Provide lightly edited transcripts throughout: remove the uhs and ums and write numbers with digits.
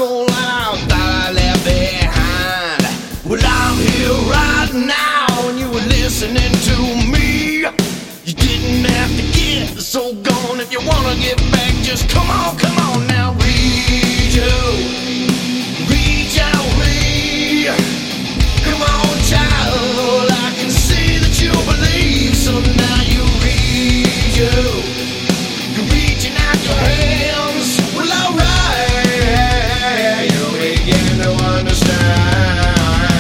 whole lot that I left behind. Well, I'm here right now, and you were listening to me. You didn't have to get so gone. If you wanna get back, just come on now. Reach out me. Come on, child, I can see that you believe. So now you reach out. You're reaching out your hands. Well, alright, you begin to understand.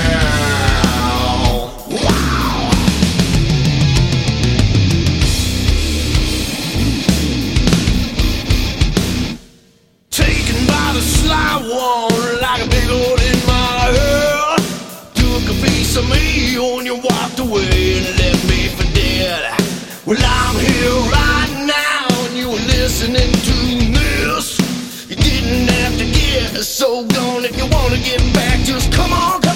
Wow. Taken by the sly one, like a big hole in my head. Took a piece of me when you walked away and left me for dead. Well, I'm here right now, and you were listening to this. You didn't have to get so gone. If you wanna get back, just come on.